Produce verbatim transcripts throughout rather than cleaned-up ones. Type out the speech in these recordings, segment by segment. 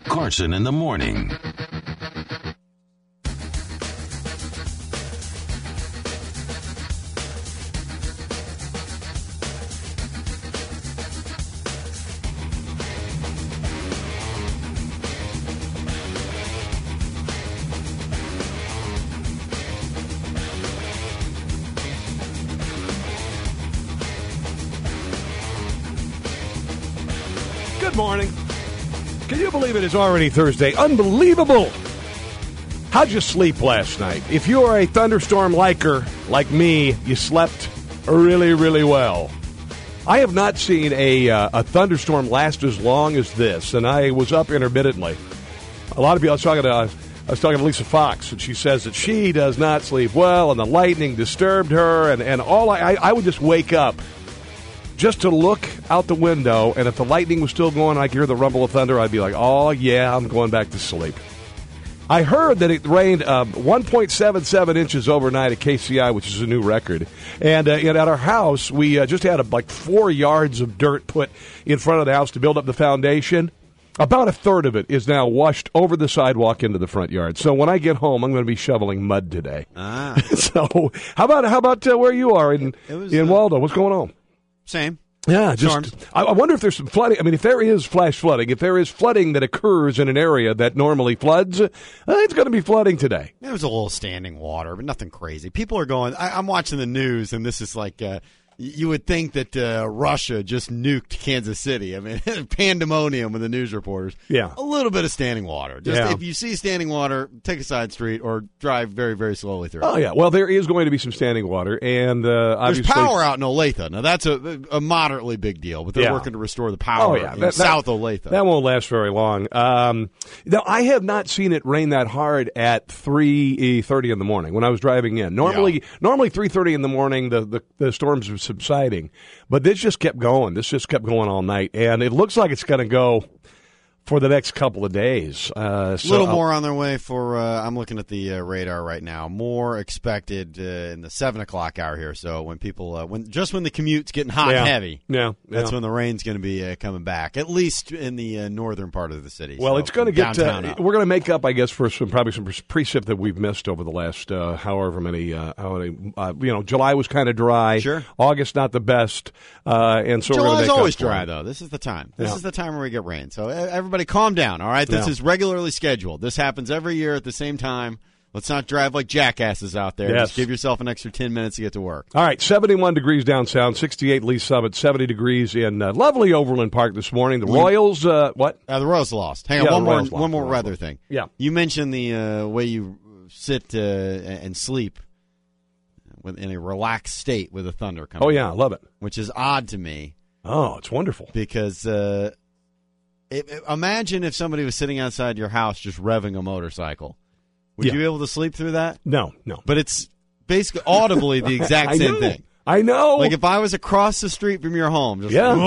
Carson in the morning. Good morning. Can you believe it is already Thursday? Unbelievable. How'd you sleep last night? If you are a thunderstorm liker like me, you slept really, really well. I have not seen a, uh, a thunderstorm last as long as this, and I was up intermittently. A lot of people, I was talking to, uh, I was talking to Lisa Fox, and she says that she does not sleep well, and the lightning disturbed her, and, and all I, I, I would just wake up just to look out the window, and if the lightning was still going, I could hear the rumble of thunder, I'd be like, oh, yeah, I'm going back to sleep. I heard that it rained um, one point seven seven inches overnight at K C I, which is a new record. And, uh, and at our house, we uh, just had a, like four yards of dirt put in front of the house to build up the foundation. About a third of it is now washed over the sidewalk into the front yard. So when I get home, I'm going to be shoveling mud today. Ah. So how about how about uh, where you are in, was, in uh, Waldo? What's going on? Same. Yeah, just Storms. I, I wonder if there's some flooding. I mean, if there is flash flooding, if there is flooding that occurs in an area that normally floods, uh, it's going to be flooding today. There was a little standing water, but nothing crazy. People are going, I, I'm watching the news, and this is like, uh, you would think that uh, Russia just nuked Kansas City. I mean, pandemonium with the news reporters. Yeah. A little bit of standing water. Just Yeah. if you see standing water, take a side street or drive very, very slowly through. Oh, yeah. Well, there is going to be some standing water, and uh, There's obviously power out in Olathe. Now, that's a, a moderately big deal, but they're Yeah. working to restore the power Oh, yeah. in That- that- South Olathe. That won't last very long. Um, now, I have not seen it rain that hard at three thirty in the morning when I was driving in. Normally, Yeah. normally three thirty in the morning, the, the, the storms are subsiding. But this just kept going. This just kept going all night. And it looks like it's going to go for the next couple of days. Uh, A so little I'll- more on their way for, uh, I'm looking at the uh, radar right now, more expected uh, in the seven o'clock hour here. So when people, uh, when just when the commute's getting hot Yeah. and heavy, Yeah, that's yeah. when the rain's going to be uh, coming back, at least in the uh, northern part of the city. Well, So it's going to get. downtown Uh, up. we're going to make up, I guess, for some probably some precip that we've missed over the last uh, however many. Uh, how many uh, you know, July was kind of dry. Sure. August not the best, uh, and so we're going to July's make always up for dry, it. though. This is the time. This Yeah. is the time where we get rain. So uh, everybody calm down, all right? This Yeah. is regularly scheduled. This happens every year at the same time. Let's not drive like jackasses out there. Yes. Just give yourself an extra ten minutes to get to work. All right, seventy-one degrees downtown, sixty-eight Lee Summit, seventy degrees in uh, lovely Overland Park this morning. The Royals, uh, what? Uh, the Royals lost. Hang on, Yeah, one the more, Royals lost. one more The Royals weather lost. thing. Yeah. You mentioned the uh, way you sit uh, and sleep with, in a relaxed state with the thunder coming. Oh, yeah, I love it. Which is odd to me Oh, it's wonderful. because uh, it, it- imagine if somebody was sitting outside your house just revving a motorcycle. Would Yeah. you be able to sleep through that? No, no. But it's basically audibly the exact I same know. thing. I know. Like if I was across the street from your home, just Yeah.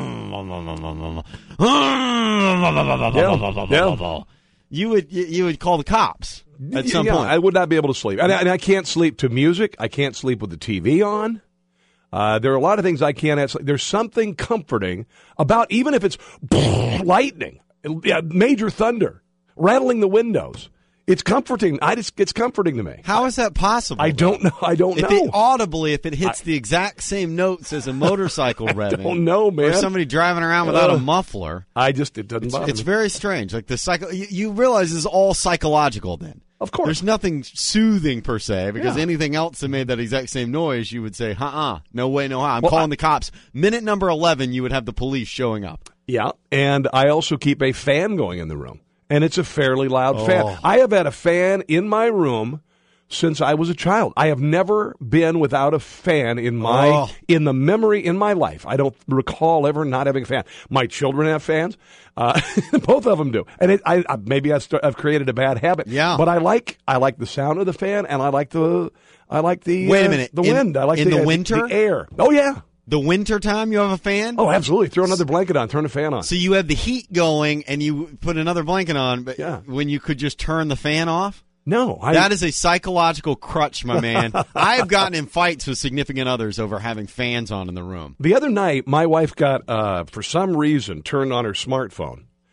yeah. you would you, you would call the cops at some Yeah, point. I would not be able to sleep. And I, and I can't sleep to music. I can't sleep with the T V on. Uh, there are a lot of things I can't have. There's something comforting about, even if it's lightning, yeah, major thunder, rattling the windows. It's comforting. I just, it's comforting to me. How is that possible? I don't know. I don't If know. it audibly, if it hits the exact same notes as a motorcycle revving, don't know, man. or somebody driving around without a Ugh. muffler, I just, it doesn't it's, bother it's me. very strange. Like the psycho, you, you realize this is all psychological. Then, Of course. there's nothing soothing per se, because Yeah. anything else that made that exact same noise, you would say, "Uh-uh, no way, no how." I'm Well, calling I- the cops. Minute number eleven, you would have the police showing up. Yeah, and I also keep a fan going in the room, and it's a fairly loud Oh. fan. I have had a fan in my room since I was a child. I have never been without a fan in my Oh. in the memory in my life. I don't recall ever not having a fan. My children have fans. Uh, both of them do, and it, I, I maybe I st- I've created a bad habit. Yeah. but I like I like the sound of the fan, and I like the I like the Wait a uh, minute. the In- wind. I like in the, the uh, winter? the air. Oh yeah. The winter time, you have a fan. Oh, absolutely. Throw another blanket on. Turn the fan on. So you have the heat going, and you put another blanket on, but Yeah. when you could just turn the fan off? No, I, That is a psychological crutch, my man. I have gotten in fights with significant others over having fans on in the room. The other night, my wife got, uh, for some reason, turned on her smartphone.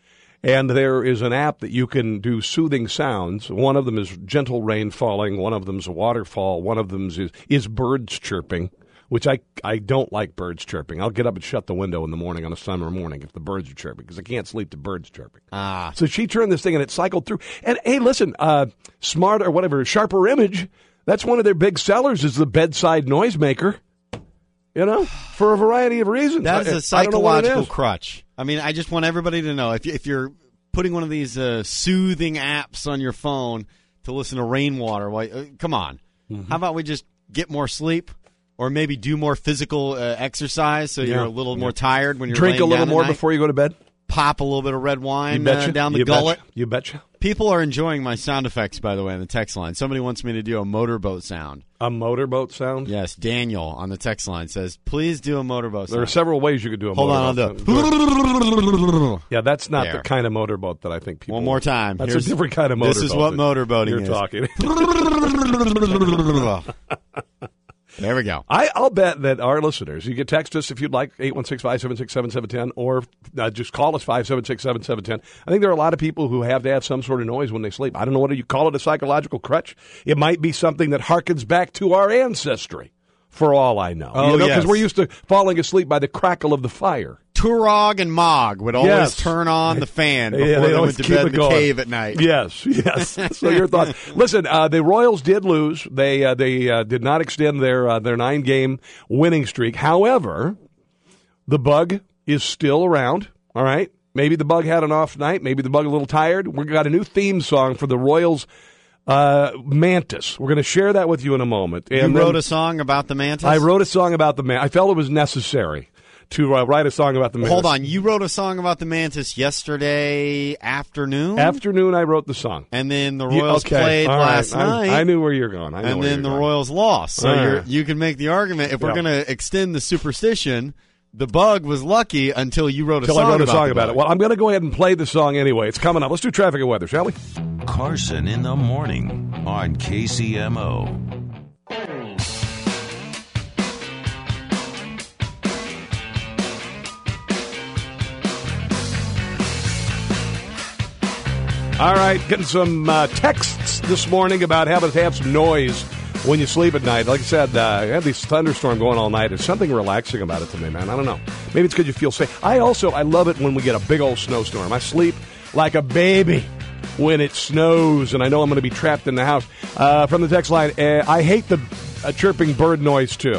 And there is an app that you can do soothing sounds. One of them is gentle rain falling. One of them is a waterfall. One of them is, is birds chirping, which I, I don't like birds chirping. I'll get up and shut the window in the morning on a summer morning if the birds are chirping because I can't sleep to birds chirping. Ah. So she turned this thing and it cycled through. And, hey, listen, uh, Smart or whatever, Sharper Image, that's one of their big sellers is the bedside noisemaker. You know, for a variety of reasons. That is I, a psychological is. crutch. I mean, I just want everybody to know, if, you, if you're putting one of these uh, soothing apps on your phone to listen to rainwater, well, uh, come on. Mm-hmm. How about we just get more sleep or maybe do more physical uh, exercise so yeah. you're a little yeah. more tired when you're Drink laying a little down more at night? Before you go to bed? Pop a little bit of red wine uh, down the you gullet. Betcha. You betcha. People are enjoying my sound effects, by the way, on the text line. Somebody wants me to do a motorboat sound. A motorboat sound? Yes, Daniel on the text line says, please do a motorboat sound. There are several ways you could do a Hold motorboat on, I'll do Yeah, that's not there. the kind of motorboat that I think people... One more time. That's Here's, a different kind of motorboat. This is what motorboating you're is. talking. There we go. I, I'll bet that our listeners, you can text us if you'd like, eight one six, five seven six, seven seven one zero, or uh, just call us, five seven six, seven seven one zero. I think there are a lot of people who have to have some sort of noise when they sleep. I don't know whether you call it a psychological crutch. It might be something that harkens back to our ancestry, for all I know. Oh, you know, yes. Because we're used to falling asleep by the crackle of the fire. Turog and Mog would always yes. turn on the fan before yeah, they, they went to bed in the going. cave at night. Yes, yes. So your thoughts? Listen, uh, the Royals did lose. They uh, they uh, did not extend their uh, their nine game winning streak. However, the bug is still around. All right. Maybe the bug had an off night. Maybe the bug a little tired. We've got a new theme song for the Royals. Uh, Mantis. We're going to share that with you in a moment. And you wrote then, a song about the Mantis? I wrote a song about the Mantis. I felt it was necessary to uh, write a song about the Mantis. Hold on. You wrote a song about the Mantis yesterday afternoon? Afternoon, I wrote the song. And then the You- Royals okay. played All right. last I, night. I knew where you're going. I know and where then the you're going. Royals lost. So All you're, right. you can make the argument, if we're Yeah. going to extend the superstition, the bug was lucky until you wrote a Until song I wrote a about song the about bug. it. Well, I'm going to go ahead and play the song anyway. It's coming up. Let's do traffic and weather, shall we? Carson in the morning on K C M O. All right, getting some uh, texts this morning about having to have some noise when you sleep at night. Like I said, uh, I had this thunderstorm going all night. There's something relaxing about it to me, man. I don't know. Maybe it's because you feel safe. I also, I love it when we get a big old snowstorm. I sleep like a baby when it snows, and I know I'm going to be trapped in the house. Uh, from the text line, uh, I hate the uh, chirping bird noise, too.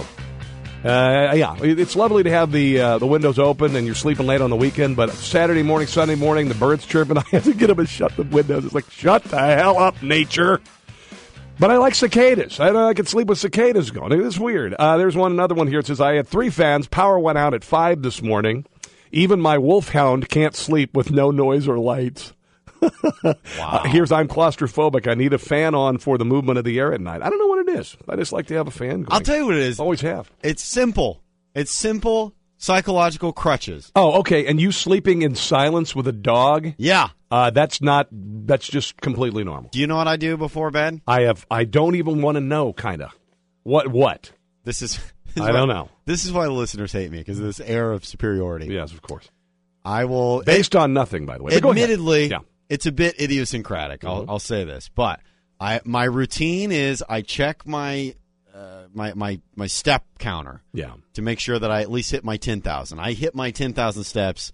Uh, yeah, it's lovely to have the uh, the windows open and you're sleeping late on the weekend, but Saturday morning, Sunday morning, the birds chirping, I have to get up and shut the windows. It's like, shut the hell up, nature. But I like cicadas. I, I can sleep with cicadas going. It's weird. Uh, there's one, another one here. It says, I had three fans. Power went out at five this morning. Even my wolfhound can't sleep with no noise or lights. Wow. Uh, here's, I'm claustrophobic. I need a fan on for the movement of the air at night. I don't know what it is. I just like to have a fan going. I'll tell you what it is. Always have. It's simple. It's simple psychological crutches. Oh, okay. And you sleeping in silence with a dog? Yeah. Uh, that's not, that's just completely normal. Do you know what I do before bed? I have, I don't even want to know, kind of. What, what? This is, this is I why, don't know. This is why the listeners hate me, because of this air of superiority. Yes, of course. I will. Based on nothing, by the way. But go ahead. Admittedly, Yeah. it's a bit idiosyncratic. I'll, Mhm. I'll say this, but I my routine is I check my uh, my my my step counter Yeah. to make sure that I at least hit my ten thousand. I hit my ten thousand steps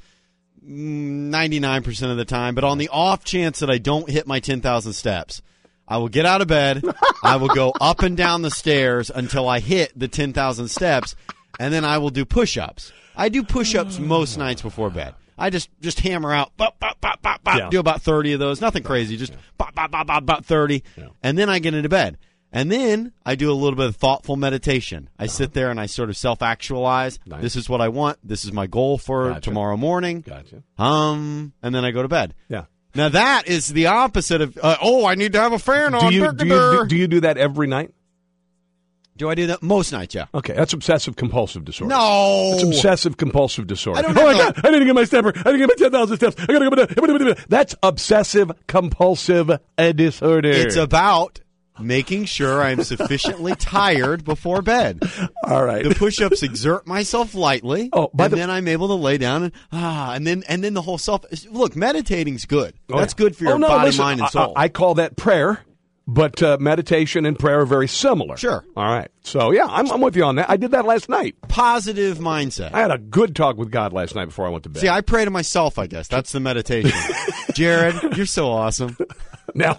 ninety-nine percent of the time, but on the off chance that I don't hit my ten thousand steps, I will get out of bed, I will go up and down the stairs until I hit the ten thousand steps, and then I will do push-ups. I do push-ups most nights before bed. I just, just hammer out, bop, bop, bop, bop, bop, Yeah. do about thirty of those. Nothing crazy, just bop, bop, bop, bop, bop, thirty, Yeah. and then I get into bed. And then I do a little bit of thoughtful meditation. I sit there and I sort of self-actualize. Nice. This is what I want. This is my goal for Gotcha. tomorrow morning. Gotcha. Um, and then I go to bed. Yeah. Now that is the opposite of, uh, oh, I need to have a fan Do on. you, do, you, do, do you do that every night? Do I do that most nights? Yeah. Okay, that's obsessive compulsive disorder. No. It's obsessive compulsive disorder. I don't oh my have God, I didn't get my stepper. I didn't get my ten thousand steps. I gotta get my. That's obsessive compulsive disorder. It's about making sure I'm sufficiently tired before bed. All right. The push-ups exert myself lightly, Oh, by and the- then I'm able to lay down and ah, and then and then the whole self. Look, meditating's good. Oh, That's yeah. good for your oh, no, body, listen, mind, and I- soul. I, I call that prayer, but uh, meditation and prayer are very similar. Sure. All right. So, yeah, I'm, I'm with you on that. I did that last night. Positive mindset. I had a good talk with God last night before I went to bed. See, I pray to myself, I guess. That's the meditation. Jared, you're so awesome. Now,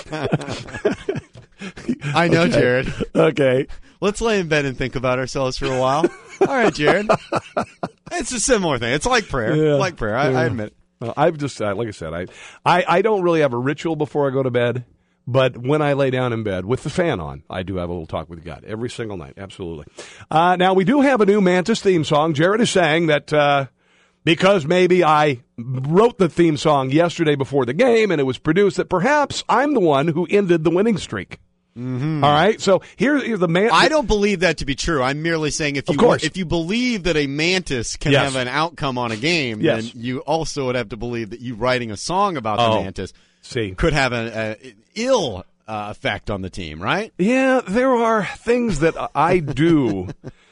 I know, Okay. Jared. okay. Let's lay in bed and think about ourselves for a while. All right, Jared. It's a similar thing. It's like prayer. Yeah. Like prayer. I, Yeah. I admit it. Well, I've just, uh, like I said, I, I, I don't really have a ritual before I go to bed, but when I lay down in bed with the fan on, I do have a little talk with God every single night. Absolutely. Uh, now, we do have a new Mantis theme song. Jared is saying that uh, because maybe I wrote the theme song yesterday before the game and it was produced, that perhaps I'm the one who ended the winning streak. Mm-hmm. All right, so here, here's the man. I don't believe that to be true. I'm merely saying if you Of course. if you believe that a mantis can Yes. have an outcome on a game, Yes. then you also would have to believe that you writing a song about Oh, the mantis see. could have an a ill uh, effect on the team, right? Yeah, there are things that I do.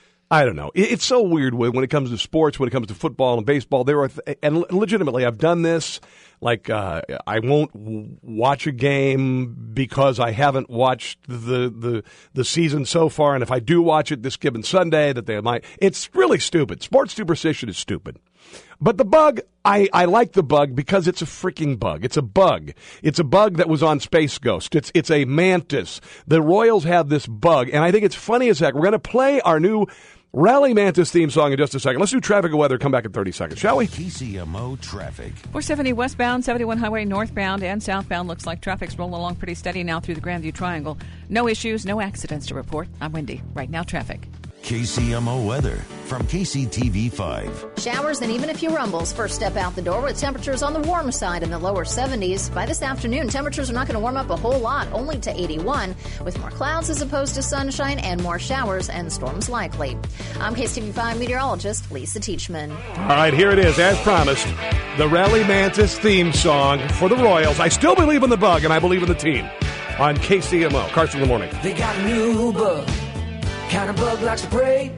I don't know. It- It's so weird when when it comes to sports, when it comes to football and baseball. There are, th- and legitimately, I've done this. Like, uh, I won't w- watch a game because I haven't watched the, the the season so far, and if I do watch it this given Sunday, that they might. It's really stupid. Sports superstition is stupid. But the bug, I, I like the bug because it's a freaking bug. It's a bug. It's a bug that was on Space Ghost. It's it's a mantis. The Royals have this bug, and I think it's funny as heck. We're going to play our new Rally Mantis theme song in just a second. Let's do traffic and weather. Come back in thirty seconds, shall we? K C M O traffic. four seventy westbound, seventy-one highway northbound and southbound. Looks like traffic's rolling along pretty steady now through the Grandview Triangle. No issues, no accidents to report. I'm Wendy. Right now, traffic. K C M O weather from K C T V five. Showers and even a few rumbles first step out the door with temperatures on the warm side in the lower seventies. By this afternoon, temperatures are not going to warm up a whole lot, only to eighty-one, with more clouds as opposed to sunshine and more showers and storms likely. I'm K C T V five meteorologist Lisa Teachman. All right, here it is, as promised. The Rally Mantis theme song for the Royals. I still believe in the bug, and I believe in the team. On K C M O. Carson in the morning. They got a new bug, kind of bug likes to pray.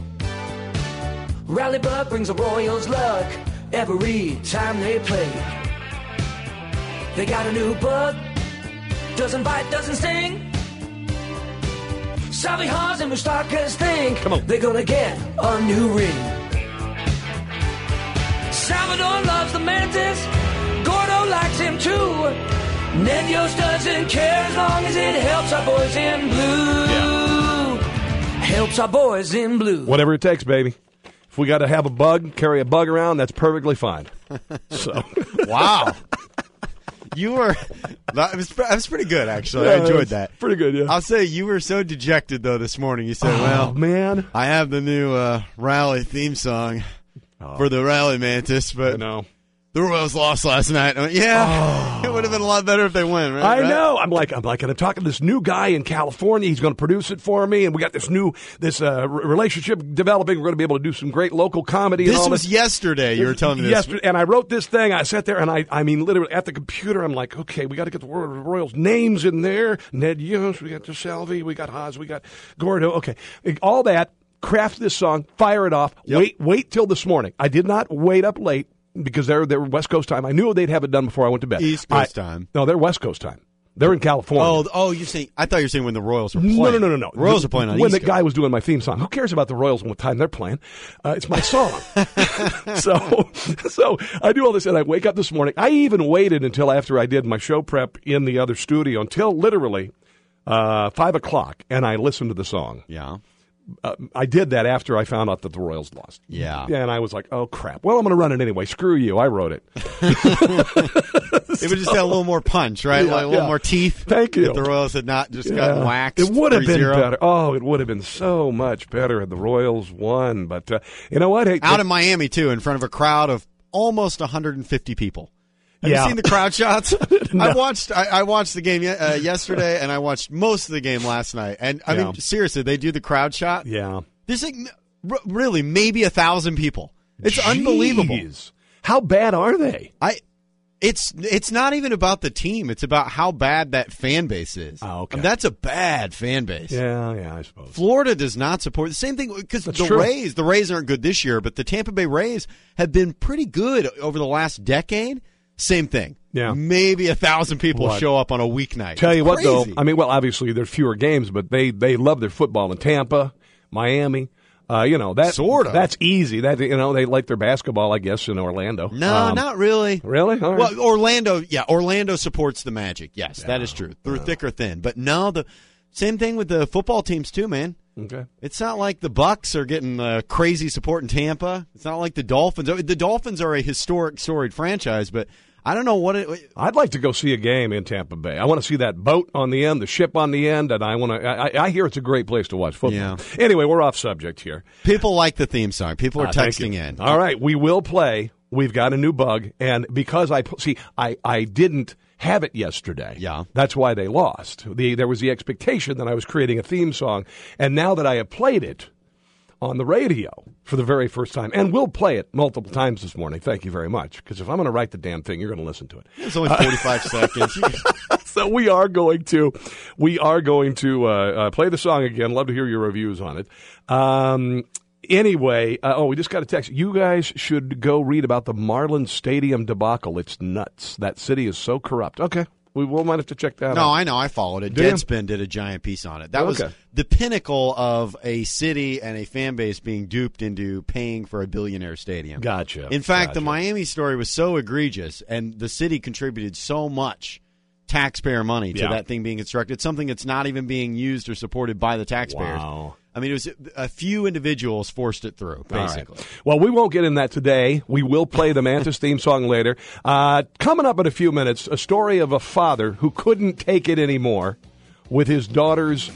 Rally bug brings the Royals luck every time they play. They got a new bug, doesn't bite, doesn't sting. Salvi Haas and Mustakas think Come on. they're gonna get a new ring. Salvador loves the Mantis, Gordo likes him too. Ned Yost doesn't care as long as it helps our boys in blue. Helps our boys in blue. Whatever it takes, baby. If we got to have a bug, carry a bug around, that's perfectly fine. So, Wow. You were that was, that was pretty good, actually. I Yeah, enjoyed it's that. pretty good, yeah. I'll say you were so dejected, though, this morning. You said, oh, well, man. I have the new uh, Rally theme song for the Rally Mantis, I but know. the Royals lost last night. I went, yeah, it would have been a lot better if they win, right? I Right? know. I'm like, I'm like, and I'm talking to this new guy in California. He's going to produce it for me, and we got this new this uh, re- relationship developing. We're going to be able to do some great local comedy. and This all was this. yesterday. You were telling me this. Yesterday, and I wrote this thing. I sat there, and I, I mean, literally at the computer, I'm like, okay, we got to get the Royals' names in there. Ned Yost, we got DeSalvi, we got Haas, we got Gordo. Okay, all that. Craft this song, fire it off. Yep. Wait, wait till this morning. I did not wait up late because they're they're West Coast time. I knew they'd have it done before I went to bed. East Coast I- time. No, they're West Coast time. They're in California. Oh, oh, you're saying? I thought you were saying when the Royals were playing. No, no, no, no, no. Royals The- are playing on when East the Coast. guy was doing my theme song. Who cares about the Royals and what time they're playing? Uh, it's my song. so, so I do all this, and I wake up this morning. I even waited until after I did my show prep in the other studio until literally uh, five o'clock, and I listened to the song. Yeah. Uh, I did that after I found out that the Royals lost. Yeah. And I was like, oh, crap. Well, I'm going to run it anyway. Screw you. I wrote it. It would just have a little more punch, right? Yeah, like a little yeah. more teeth. Thank you. If the Royals had not just Yeah. gotten waxed. It would have been three zero. better. Oh, it would have been so much better had the Royals won. But uh, you know what? Hey, Out in Miami, too, in front of a crowd of almost one hundred fifty people. Have Yeah. you seen the crowd shots? No. I watched. I, I watched the game ye- uh, yesterday, and I watched most of the game last night. And I Yeah. mean, seriously, they do the crowd shot. yeah. There's like r- really maybe a thousand people. It's unbelievable. Jeez. How bad are they? I It's it's not even about the team. It's about how bad that fan base is. Oh, okay. And that's a bad fan base. Yeah, yeah, I suppose. Florida does not support the same thing because the true. Rays, the Rays aren't good this year, but the Tampa Bay Rays have been pretty good over the last decade. Same thing. Yeah. Maybe a thousand people What? show up on a weeknight. Tell It's you what, crazy. though, I mean, well, obviously there's fewer games, but they, they love their football in Tampa, Miami. Uh, you know, that, Sort of. that's easy. That, you know, they like their basketball, I guess, in Orlando. No, Um, not really. Really? All right. Well, Orlando, yeah, Orlando supports the Magic. Yes, that is true. Through thick or thin. But no, the same thing with the football teams too, man. Okay. It's not like the Bucks are getting uh, crazy support in Tampa. It's not like the Dolphins. The Dolphins are a historic, storied franchise, but I don't know what it. I'd like to go see a game in Tampa Bay. I want to see that boat on the end, the ship on the end, and I want to. I, I hear it's a great place to watch football. Yeah. Anyway, we're off subject here. People like the theme song. People are Uh, thank texting you. in. All right, we will play. We've got a new bug, and because I see, I, I didn't have it yesterday. Yeah. That's why they lost. The, there was the expectation that I was creating a theme song, and now that I have played it on the radio for the very first time, and we'll play it multiple times this morning. Thank you very much, because if I'm going to write the damn thing, you're going to listen to it. It's only forty-five seconds. So we are going to, we are going to uh, uh, play the song again. Love to hear your reviews on it. Um, anyway, uh, oh, we just got a text. You guys should go read about the Marlins Stadium debacle. It's nuts. That city is so corrupt. Okay. We will might have to check that No, out. I know. I followed it. Did you? Deadspin did a giant piece on it. That was Okay. the pinnacle of a city and a fan base being duped into paying for a billionaire stadium. Gotcha. In fact, the Gotcha. Miami story was so egregious, and the city contributed so much taxpayer money to Yeah. that thing being constructed, something that's not even being used or supported by the taxpayers. Wow. I mean, it was a few individuals forced it through, All right. basically. Well, we won't get in that today. We will play the Mantis theme song later. Uh, coming up in a few minutes, a story of a father who couldn't take it anymore with his daughter's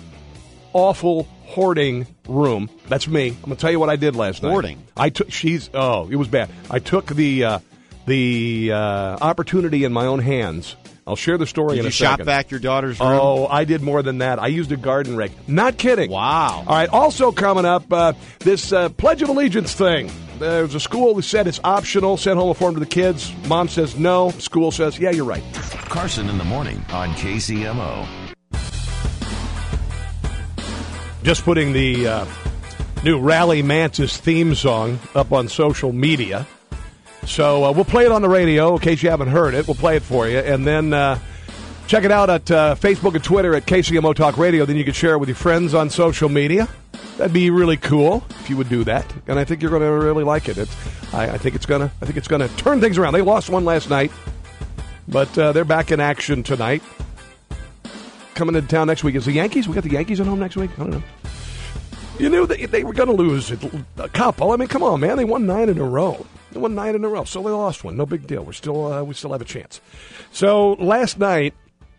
awful hoarding room. That's me. I'm going to tell you what I did last night. Hoarding? I took. She's. Oh, it was bad. I took the uh, the uh, opportunity in my own hands. I'll share the story Did in you a shop second. back your daughter's room? Oh, I did more than that. I used a garden rake. Not kidding. Wow. All right, also coming up, uh, this uh, Pledge of Allegiance thing. There's a school that said it's optional, sent home a form to the kids. Mom says no. School says, yeah, you're right. Carson in the morning on K C M O. Just putting the uh, new Rally Mantis theme song up on social media. So uh, we'll play it on the radio in case you haven't heard it. We'll play it for you. And then uh, check it out at uh, Facebook and Twitter at K C M O Talk Radio. Then you can share it with your friends on social media. That'd be really cool if you would do that. And I think you're going to really like it. It's, I, I think it's going to. I think it's going to turn things around. They lost one last night, but uh, they're back in action tonight. Coming into town next week is the Yankees. We got the Yankees at home next week. I don't know. You knew that they were going to lose a couple. I mean, come on, man. They won nine in a row. They won nine in a row, so they lost one. No big deal. We're still uh, we still have a chance. So last night,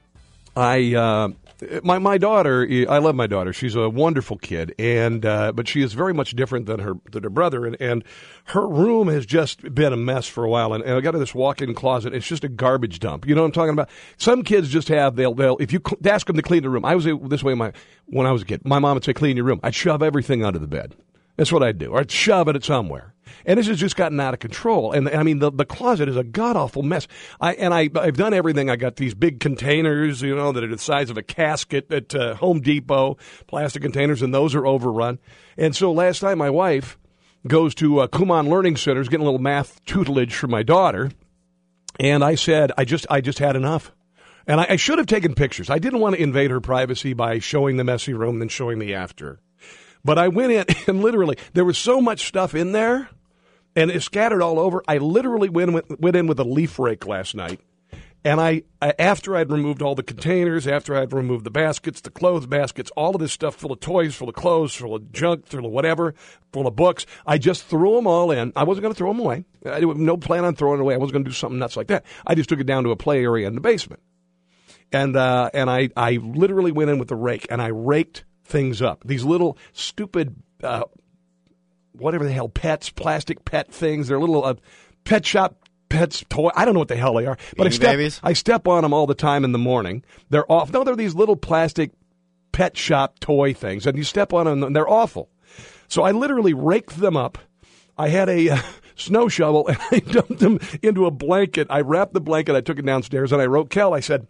I uh, my my daughter. I love my daughter. She's a wonderful kid, and uh, but she is very much different than her than her brother, and, and her room has just been a mess for a while. And, and I got her this walk-in closet. It's just a garbage dump. You know what I'm talking about? Some kids just have they'll they'll if you cl- ask them to clean the room. I was this way my when I was a kid. My mom would say, "Clean your room." I'd shove everything under the bed. That's what I'd do, or I'd shove it somewhere. And this has just gotten out of control. And I mean, the, the closet is a god-awful mess. I, and I, I've done everything. I got these big containers, you know, that are the size of a casket at uh, Home Depot, plastic containers, and those are overrun. And so last night, my wife goes to uh, Kumon Learning Centers, getting a little math tutelage for my daughter. And I said, I just, I just had enough. And I, I should have taken pictures. I didn't want to invade her privacy by showing the messy room and showing the after. But I went in, and literally, there was so much stuff in there, and it scattered all over. I literally went, with, went in with a leaf rake last night. And I, I, after I'd removed all the containers, after I'd removed the baskets, the clothes baskets, all of this stuff full of toys, full of clothes, full of junk, full of whatever, full of books, I just threw them all in. I wasn't going to throw them away. I had no plan on throwing it away. I wasn't going to do something nuts like that. I just took it down to a play area in the basement. And uh, and I, I literally went in with the rake, and I raked things up. These little stupid, uh, whatever the hell, pets, plastic pet things. They're little uh, pet shop pets, toy. I don't know what the hell they are. But I Beanie step, babies? I step on them all the time in the morning. They're off. No, they're these little plastic pet shop toy things, and you step on them, and they're awful. So I literally raked them up. I had a uh, snow shovel, and I dumped them into a blanket. I wrapped the blanket, I took it downstairs, and I wrote Kel. I said,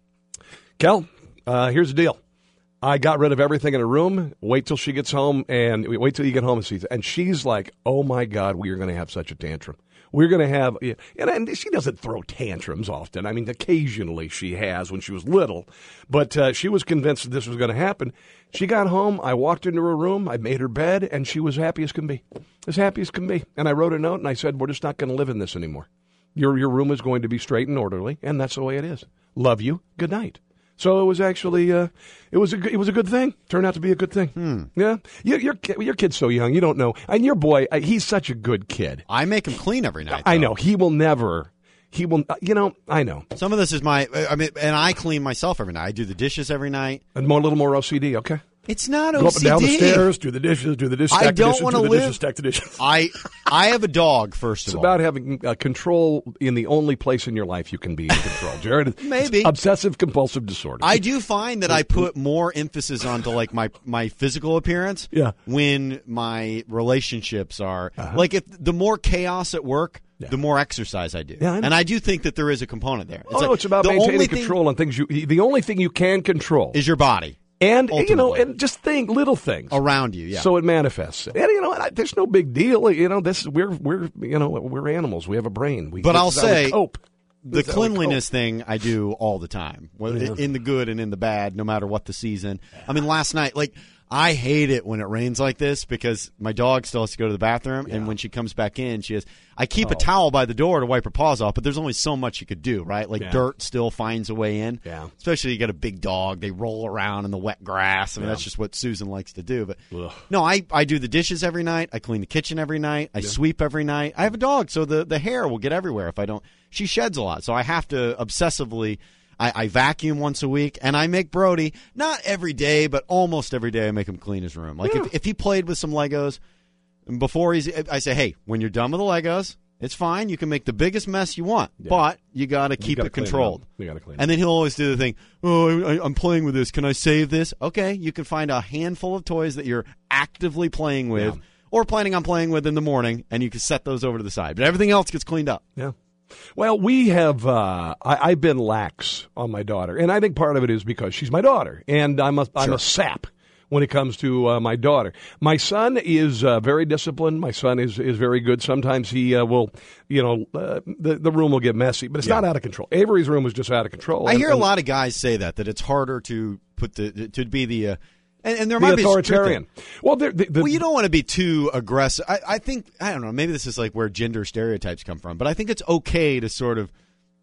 Kel, uh, here's the deal. I got rid of everything in her room. Wait till she gets home, and wait till you get home and see. And she's like, oh, my God, we are going to have such a tantrum. We're going to have, and, and she doesn't throw tantrums often. I mean, occasionally she has when she was little, but uh, she was convinced that this was going to happen. She got home. I walked into her room. I made her bed, and she was happy as can be, as happy as can be. And I wrote a note, and I said, we're just not going to live in this anymore. Your your room is going to be straight and orderly, and that's the way it is. Love you. Good night. So it was actually, uh, it was a it was a good thing. Turned out to be a good thing. Hmm. Yeah, your your your kid's so young, you don't know. And your boy, uh, he's such a good kid. I make him clean every night. I though. know he will never. He will. You know, I know. Some of this is my. I mean, and I clean myself every night. I do the dishes every night. And more, a little more O C D. Okay. It's not Go O C D. up and down the stairs, do the dishes, do the dishes, I stack the don't dishes, want do to the dishes, live. stack the dishes. I I have a dog. First It's of all, about having uh, control in the only place in your life you can be in control, Jared. Maybe. It's obsessive compulsive disorder. I do find that I put more emphasis onto like my my physical appearance. Yeah. When my relationships are like, if the more chaos at work, Yeah. the more exercise I do. Yeah, I know. and I do think that there is a component there. It's oh, like, no, it's about the maintaining only control thing on things you. The only thing you can control is your body and you know, ultimately. and just think little things around you. Yeah. So it manifests, and you know, I, there's no big deal. You know, this we're we're you know we're animals. We have a brain. We, But this I'll is how we say cope. the This is how we cleanliness cope. thing I do all the time, whether Yeah. in the good and in the bad, no matter what the season. I mean, last night, like, I hate it when it rains like this because my dog still has to go to the bathroom, and when she comes back in, she has. I keep Oh. a towel by the door to wipe her paws off, but there's only so much you could do, right? Like Yeah. dirt still finds a way in. Yeah. Especially you got a big dog; they roll around in the wet grass. I mean, Yeah. that's just what Susan likes to do. But Ugh. no, I I do the dishes every night. I clean the kitchen every night. I sweep every night. I have a dog, so the the hair will get everywhere if I don't. She sheds a lot, so I have to obsessively. I, I vacuum once a week, and I make Brody, not every day, but almost every day, I make him clean his room. Like, Yeah. if, if he played with some Legos, and before he's, I say, hey, when you're done with the Legos, it's fine. You can make the biggest mess you want, Yeah. but you got to keep gotta it clean it controlled. up. You gotta clean it and then he'll always do the thing, oh, I, I'm playing with this. Can I save this? Okay, you can find a handful of toys that you're actively playing with Yeah. or planning on playing with in the morning, and you can set those over to the side. But everything else gets cleaned up. Yeah. Well, we have, uh, I, I've been lax on my daughter, and I think part of it is because she's my daughter, and I'm a, I'm a sap when it comes to uh, my daughter. My son is uh, very disciplined. My son is, is very good. Sometimes he uh, will, you know, uh, the, the room will get messy, but it's Yeah. not out of control. Avery's room was just out of control. I and- hear a and lot of guys say that, that it's harder to put the, to be the, uh, and, and there The might be a truth authoritarian. there. Well, the, the, the, Well, you don't want to be too aggressive. I, I think, I don't know, maybe this is like where gender stereotypes come from, but I think it's okay to sort of,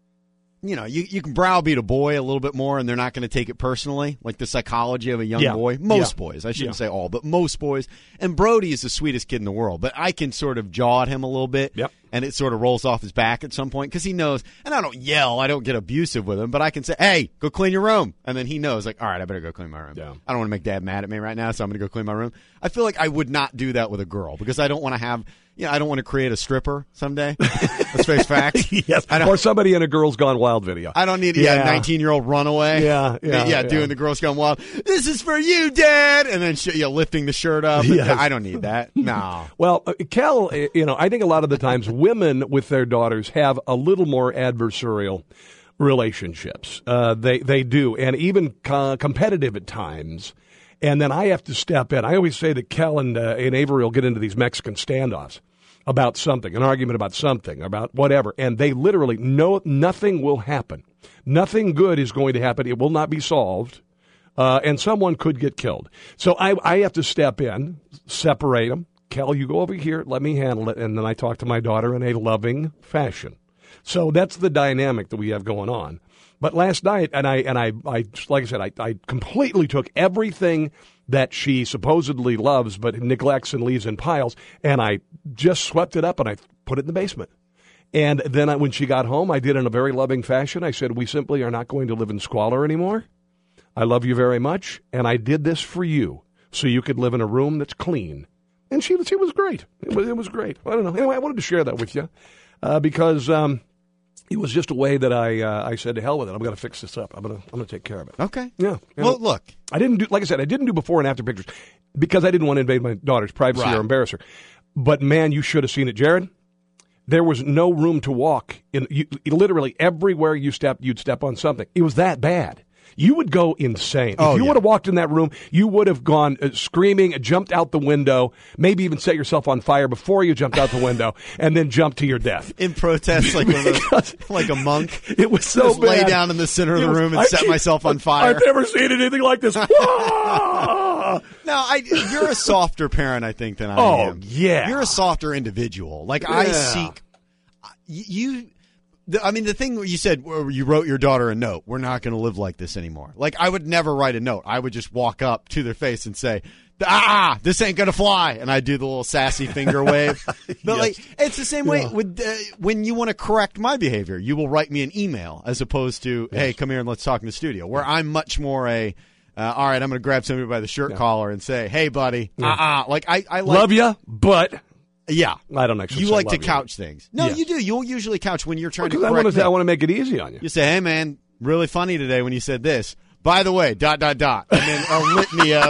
you know, you, you can browbeat a boy a little bit more and they're not going to take it personally, like the psychology of a young Yeah. boy. Most Yeah. boys. I shouldn't Yeah. say all, but most boys. And Brody is the sweetest kid in the world, but I can sort of jaw at him a little bit. Yep. And it sort of rolls off his back at some point because he knows, and I don't yell, I don't get abusive with him, but I can say, hey, go clean your room. And then he knows, like, all right, I better go clean my room. Yeah. I don't want to make dad mad at me right now, so I'm going to go clean my room. I feel like I would not do that with a girl because I don't want to have, you know, I don't want to create a stripper someday. Let's face facts. yes, I don't, or somebody in a Girls Gone Wild video. I don't need yeah, Yeah. nineteen-year-old runaway. Yeah, yeah, yeah, yeah. doing the Girls Gone Wild. This is for you, Dad, and then sh- you know, lifting the shirt up. Yes. I don't need that. No. Well, uh, Kel, uh, you know, I think a lot of the times women with their daughters have a little more adversarial relationships. Uh, they they do, and even co- competitive at times. And then I have to step in. I always say that Kel and, uh, and Avery will get into these Mexican standoffs about something, an argument about something, about whatever, and they literally know nothing will happen. Nothing good is going to happen. It will not be solved. Uh, and someone could get killed. So I, I have to step in, separate them. Kel, you go over here, let me handle it, and then I talk to my daughter in a loving fashion. So that's the dynamic that we have going on. But last night, and I, and I, I like I said, I, I completely took everything that she supposedly loves but neglects and leaves in piles, and I just swept it up and I put it in the basement. And then I, when she got home, I did in a very loving fashion. I said, we simply are not going to live in squalor anymore. I love you very much, and I did this for you so you could live in a room that's clean. And she, she was great. It was, it was great. I don't know. Anyway, I wanted to share that with you uh, because um, it was just a way that I uh, I said to hell with it. I'm going to fix this up. I'm going to I'm going to take care of it. Okay. Yeah. You Well, know, look. I didn't do like I said. I didn't do before and after pictures because I didn't want to invade my daughter's privacy Right. or embarrass her. But man, you should have seen it, Jared. there was no room to walk. In you, literally everywhere you stepped, you'd step on something. It was that bad. You would go insane. Oh, if you yeah. would have walked in that room, you would have gone uh, screaming, jumped out the window, maybe even set yourself on fire before you jumped out the window, and then jumped to your death. In protest, like one of those, like a monk. It was so Just bad. lay down in the center of It the was- room and I- set myself on fire. I've never seen anything like this. Whoa! No, I, you're a softer parent, I think, than I Oh, am. yeah. You're a softer individual. Like, I Yeah. seek, you, the, I mean, the thing you said, where you wrote your daughter a note, we're not going to live like this anymore. Like, I would never write a note. I would just walk up to their face and say, ah, this ain't going to fly. And I do the little sassy finger wave. But, Yes. like, it's the same way Yeah. with uh, when you want to correct my behavior. You will write me an email as opposed to, hey, come here and let's talk in the studio, where I'm much more a, Uh, all right, I'm going to grab somebody by the shirt collar and say, "Hey, buddy, uh, uh like I, I like, Love you, but yeah, I don't actually. you say like love to you. couch things. No, Yeah. you do. You'll usually couch when you're trying Because to I correct want to. me. I want to make it easy on you. You say, "Hey, man, really funny today when you said this." By the way, dot dot dot, and then a litany of.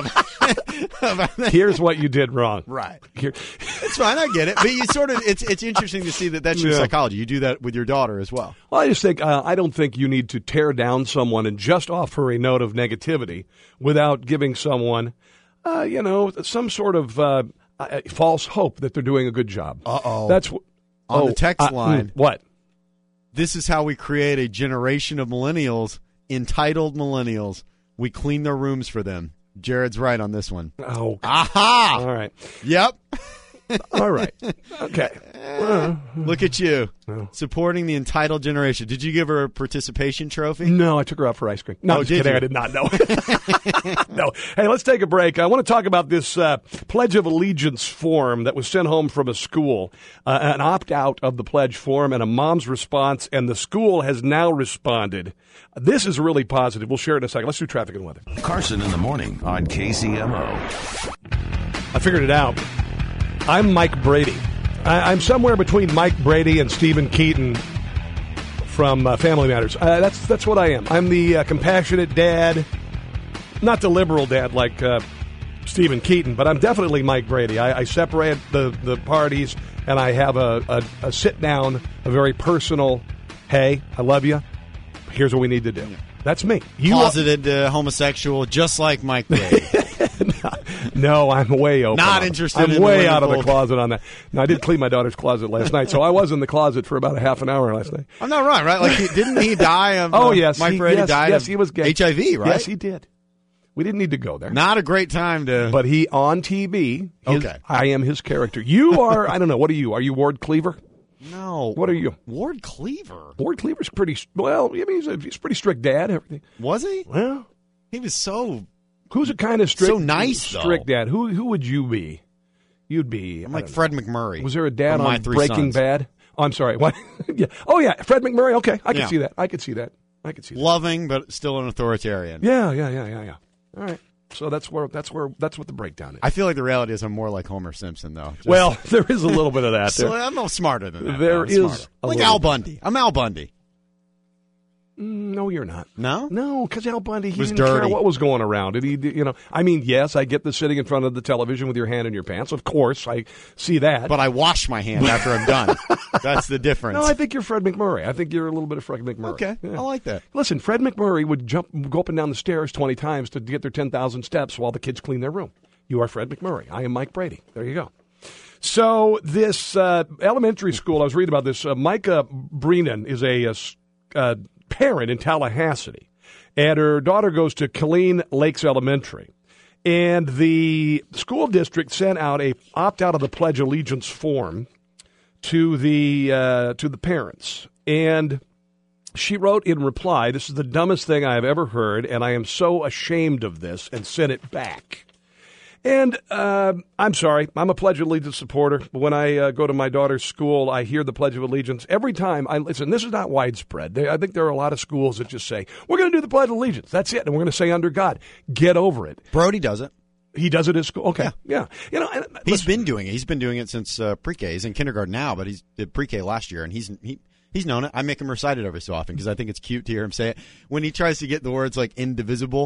Here's what you did wrong. Right. Here. It's fine. I get it, but you sort of. It's it's interesting to see that that's your Yeah. psychology. You do that with your daughter as well. Well, I just think uh, I don't think you need to tear down someone and just offer a note of negativity without giving someone, uh, you know, some sort of uh, uh, false hope that they're doing a good job. Uh-oh. That's wh- On oh, the text uh, line. mm, what? This is how we create a generation of millennials, entitled millennials. We clean their rooms for them. Jared's right on this one. Oh, Aha! all right, Yep. all right, okay. Look at you. Supporting the entitled generation. Did you give her a participation trophy? No, I took her out for ice cream. No, Oh, I'm just did kidding. you? I did not know. No. Hey, let's take a break. I want to talk about this uh, Pledge of Allegiance form that was sent home from a school, uh, an opt-out of the pledge form and a mom's response, and the school has now responded. This is really positive. We'll share it in a second. Let's do traffic and weather. Carson in the morning on K C M O. I figured it out. I'm Mike Brady. I, I'm somewhere between Mike Brady and Stephen Keaton from uh, Family Matters. Uh, that's that's what I am. I'm the uh, compassionate dad, not the liberal dad like uh, Stephen Keaton, but I'm definitely Mike Brady. I, I separate the, the parties, and I have a, a, a sit down, a very personal, hey, I love you. Here's what we need to do. That's me. You are- Closeted uh, homosexual, just like Mike Brady. No, I'm way open. Not on it. interested I'm in the way women out of the both. closet on that. No, I did clean my daughter's closet last night, so I was in the closet for about a half an hour last night. I'm not wrong, right? Like, he, didn't he die of? Oh uh, yes, Mike he, Brady yes, died yes, of he was gay. H I V, right? Yes, he did. We didn't need to go there. Not a great time to. But he on T V. his- Okay. I am his character. You are. I don't know. What are you? Are you Ward Cleaver? no. What are you? Ward Cleaver. Ward Cleaver's pretty. Well, I mean, he's a, he's a pretty strict dad. Everything. Was he? Well, He was so. who's a kind of strict? So nice, though. strict dad. Who who would you be? You'd be. I'm I like don't know. Fred McMurray. Was there a dad from My on Three Breaking Sons. Bad? Oh, I'm sorry. What? Yeah. Oh, yeah. Fred McMurray. Okay, I can Yeah. see that. I can see that. I can see that. Loving, but still an authoritarian. Yeah, yeah, yeah, yeah, yeah. All right. So that's where that's where that's what the breakdown is. I feel like the reality is I'm more like Homer Simpson, though. Just- well, there is a little bit of that so there. I'm no smarter than that. There though. I'm is smarter. a like little Al bit. Bundy. I'm Al Bundy. No, you're not. No? No, because Al Bundy he Was didn't care dirty. what was going around. And he, you know, I mean, yes, I get the sitting in front of the television with your hand in your pants. Of course, I see that. But I wash my hand after I'm done. That's the difference. no, I think you're Fred McMurray. I think you're a little bit of Fred McMurray. okay. Yeah. I like that. Listen, Fred McMurray would jump, go up and down the stairs twenty times to get their ten thousand steps while the kids clean their room. You are Fred McMurray. I am Mike Brady. There you go. So this uh, elementary school, I was reading about this. Uh, Micah Brennan is a, a s- uh, parent in Tallahassee, and her daughter goes to Killeen Lakes Elementary. And the school district sent out a opt-out of the Pledge Allegiance form to the uh, to the parents. And she wrote in reply, "This is the dumbest thing I have ever heard, and I am so ashamed of this," and sent it back. And uh, I'm sorry, I'm a Pledge of Allegiance supporter. But when I uh, go to my daughter's school, I hear the Pledge of Allegiance. Every time I listen, this is not widespread. There, I think there are a lot of schools that just say, we're going to do the Pledge of Allegiance. That's it. And we're going to say under God. Get over it. Brody does it. He does it at school. Okay. Yeah. You know, and, He's listen, been doing it. He's been doing it since uh, pre-K. He's in kindergarten now, but he's did pre-K last year, and he's he he's known it. I make him recite it every so often because I think it's cute to hear him say it. When he tries to get the words like indivisible,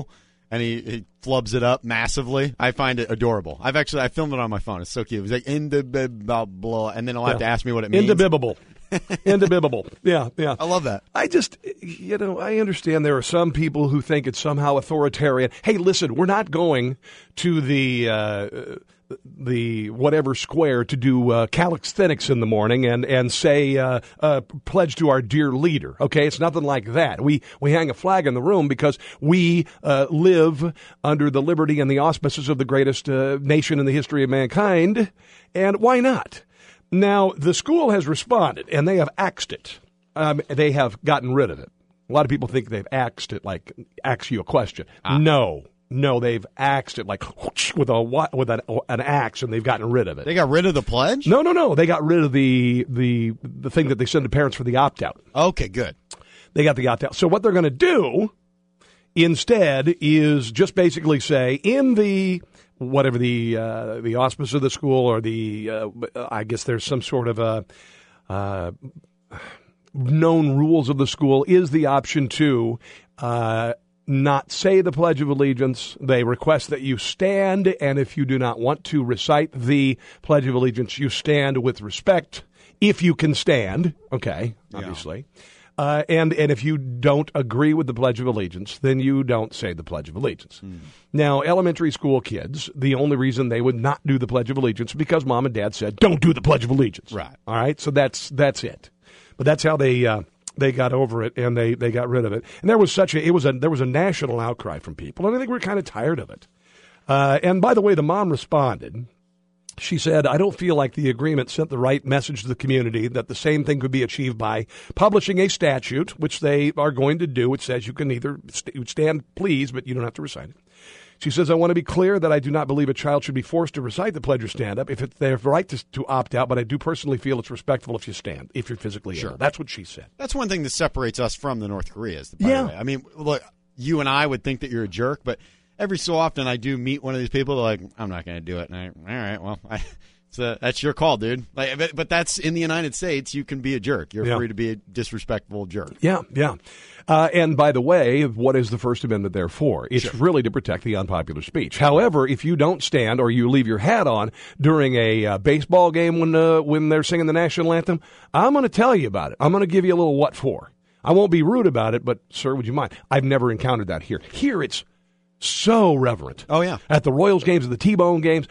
and he, he flubs it up massively. I find it adorable. I've actually I filmed it on my phone. It's so cute. It's like indibibble, and then he'll have Yeah. to ask me what it means. Indibibble. Indibibble. Yeah, yeah. I love that. I just, you know, I understand there are some people who think it's somehow authoritarian. Hey, listen, we're not going to the uh, the whatever square to do uh, calisthenics in the morning and and say uh, uh, pledge to our dear leader. Okay, it's nothing like that. We we hang a flag in the room because we uh, live under the liberty and the auspices of the greatest uh, nation in the history of mankind, and why not? Now, the school has responded, and they have axed it. Um, they have gotten rid of it. A lot of people think they've axed it, like ask you a question. Ah. No, no, they've axed it like whoosh, with a with an, an axe, and they've gotten rid of it. They got rid of the pledge? No, no, no. They got rid of the the the thing that they send to parents for the opt out. Okay, good. They got the opt out. So what they're going to do instead is just basically say in the whatever the uh, the auspice of the school or the uh, I guess there's some sort of a uh, known rules of the school is the option to uh, not say the Pledge of Allegiance. They request that you stand, and if you do not want to recite the Pledge of Allegiance, you stand with respect. If you can stand, okay, obviously. Yeah. Uh, and, and if you don't agree with the Pledge of Allegiance, then you don't say the Pledge of Allegiance. Mm. Now, elementary school kids, the only reason they would not do the Pledge of Allegiance is because mom and dad said, don't do the Pledge of Allegiance. Right. All right? So that's that's it. But that's how they uh, they got over it, and they, they got rid of it. And there was such a it was a there was a national outcry from people, and I think we're kind of tired of it. Uh, and by the way, the mom responded. She said, I don't feel like the agreement sent the right message to the community that the same thing could be achieved by publishing a statute, which they are going to do, which says you can either stand, please, but you don't have to recite it. She says, I want to be clear that I do not believe a child should be forced to recite the pledge or stand up if it, they have the right to, to opt out, but I do personally feel it's respectful if you stand, if you're physically sure. able. That's what she said. That's one thing that separates us from the North Koreas, by yeah. the way. I mean, look, you and I would think that you're a jerk, but every so often I do meet one of these people that are like, I'm not going to do it. And I, all right, well, I... So that's your call, dude. Like, but, but that's in the United States. You can be a jerk. You're yeah. free to be a disrespectful jerk. Yeah, yeah. Uh, and by the way, what is the First Amendment there for? It's sure. really to protect the unpopular speech. However, if you don't stand or you leave your hat on during a uh, baseball game when uh, when they're singing the national anthem, I'm going to tell you about it. I'm going to give you a little what for. I won't be rude about it, but sir, would you mind? I've never encountered that here. Here, it's so reverent. Oh yeah, at the Royals games, at the T-Bone games.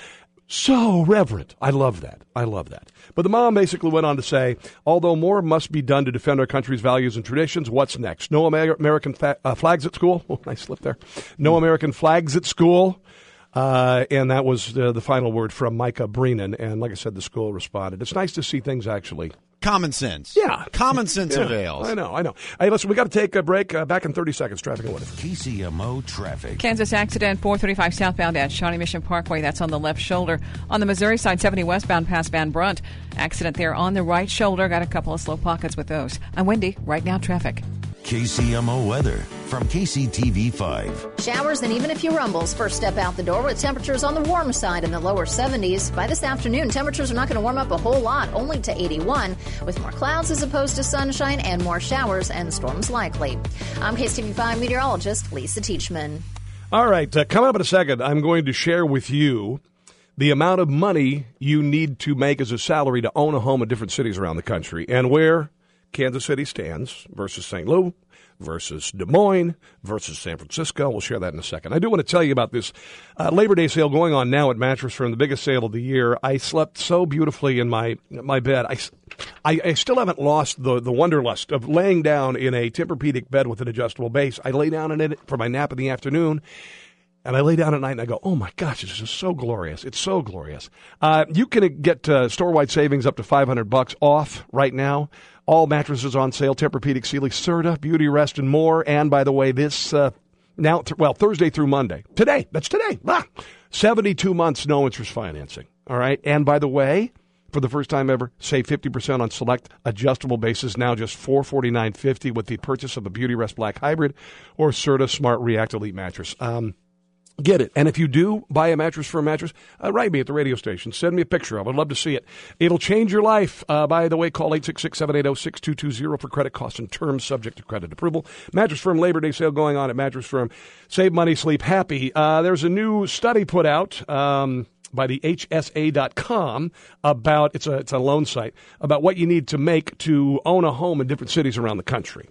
So reverent. I love that. I love that. But the mom basically went on to say, although more must be done to defend our country's values and traditions, what's next? No Amer- American fa- uh, flags at school? Oh, nice slip there. No American flags at school. Uh, and that was uh, the final word from Micah Brennan. And like I said, the school responded. It's nice to see things actually. Common sense. Yeah. Common sense yeah, avails. I know, I know. Hey, listen, we got to take a break. Uh, back in thirty seconds. Traffic and weather. K C M O traffic. Kansas accident, four thirty-five southbound at Shawnee Mission Parkway. That's on the left shoulder. On the Missouri side, seventy westbound past Van Brunt. Accident there on the right shoulder. Got a couple of slow pockets with those. I'm Wendy. Right now, traffic. K C M O weather from K C T V five. Showers and even a few rumbles first step out the door with temperatures on the warm side in the lower seventies. By this afternoon, temperatures are not going to warm up a whole lot, only to eighty-one, with more clouds as opposed to sunshine and more showers and storms likely. I'm K C T V five meteorologist Lisa Teachman. All right, uh, coming up in a second, I'm going to share with you the amount of money you need to make as a salary to own a home in different cities around the country and where Kansas City stands versus Saint Louis, versus Des Moines, versus San Francisco. We'll share that in a second. I do want to tell you about this uh, Labor Day sale going on now at Mattress Firm, the biggest sale of the year. I slept so beautifully in my my bed. I, I, I still haven't lost the, the wanderlust of laying down in a Tempur-Pedic bed with an adjustable base. I lay down in it for my nap in the afternoon. And I lay down at night and I go, oh, my gosh, this is so glorious. It's so glorious. Uh, you can get uh, store-wide savings up to five hundred bucks off right now. All mattresses on sale, Tempur-Pedic, Sealy, Serta, Beauty Rest, and more. And, by the way, this, uh, now, th- well, Thursday through Monday. Today. That's today. Ah, seventy-two months, no interest financing. All right. And, by the way, for the first time ever, save fifty percent on select adjustable bases, now just four hundred forty-nine dollars and fifty cents with the purchase of a Beauty Rest Black Hybrid or Serta Smart React Elite mattress. Um, Get it. And if you do buy a Mattress Firm mattress, uh, write me at the radio station. Send me a picture of it. I'd love to see it. It'll change your life. Uh, by the way, call eight six six, seven eight zero, six two two zero for credit costs and terms subject to credit approval. Mattress Firm Labor Day sale going on at Mattress Firm. Save money, sleep happy. Uh, there's a new study put out um, by the H S A dot com about, it's a, it's a loan site, about what you need to make to own a home in different cities around the country.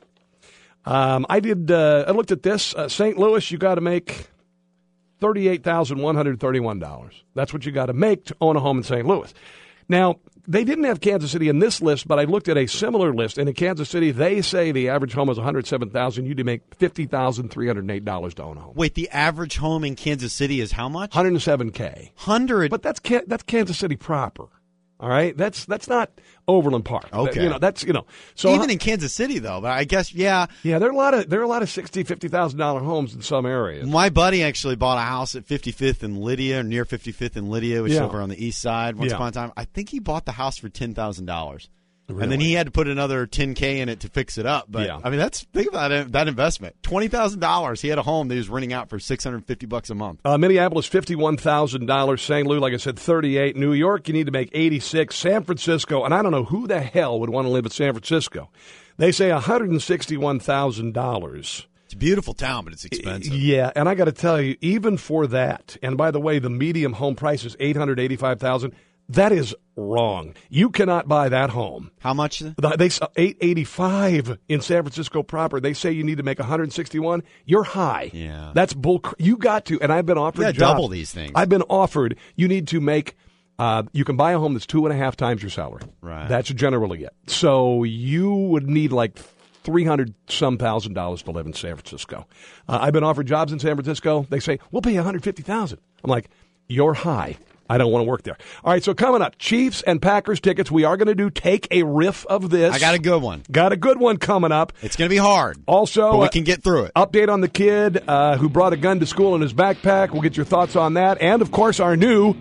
Um, I did, uh, I looked at this. Uh, Saint Louis, you got to make thirty-eight thousand one hundred thirty-one dollars. That's what you got to make to own a home in Saint Louis. Now, they didn't have Kansas City in this list, but I looked at a similar list, and in Kansas City, they say the average home is one hundred seven thousand dollars. You need to make fifty thousand three hundred eight dollars to own a home. Wait, the average home in Kansas City is how much? one hundred seven K. one hundred But that's that's Kansas City proper. All right, that's that's not Overland Park. Okay, you know that's you know. So even in Kansas City though, but I guess yeah, yeah, there are a lot of there are a lot of sixty, fifty thousand dollar homes in some areas. My buddy actually bought a house at fifty-fifth and Lydia, near fifty-fifth and Lydia, which yeah. is over on the east side. Once yeah. upon a time, I think he bought the house for ten thousand dollars. Really? And then he had to put another ten K in it to fix it up. But yeah. I mean, that's think about it, that investment. Twenty thousand dollars. He had a home that he was renting out for six hundred and fifty bucks a month. Uh, Minneapolis, fifty-one thousand dollars. Saint Louis, like I said, thirty-eight. New York, you need to make eighty-six. San Francisco, and I don't know who the hell would want to live in San Francisco. They say one hundred and sixty-one thousand dollars. It's a beautiful town, but it's expensive. Yeah, and I got to tell you, even for that, and by the way, the medium home price is eight hundred eighty-five thousand dollars. That is wrong. You cannot buy that home. How much? They eight eighty-five in San Francisco proper. They say you need to make one hundred sixty-one. You're high. Yeah, that's bull. You got to. And I've been offered. Yeah, jobs. double these things. I've been offered. You need to make. Uh, you can buy a home that's two and a half times your salary. Right. That's generally it. So you would need like three hundred some thousand dollars to live in San Francisco. Uh, I've been offered jobs in San Francisco. They say we'll pay one hundred fifty thousand. I'm like, you're high. I don't want to work there. All right, so coming up, Chiefs and Packers tickets. We are going to do Take a Riff of This. I got a good one. Got a good one coming up. It's going to be hard. Also, but we uh, can get through it. Update on the kid uh, who brought a gun to school in his backpack. We'll get your thoughts on that. And, of course, our new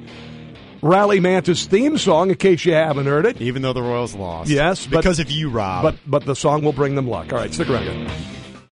Rally Mantis theme song, in case you haven't heard it. Even though the Royals lost. Yes. Because but, of you, Rob. But, but the song will bring them luck. All right, stick around, guys.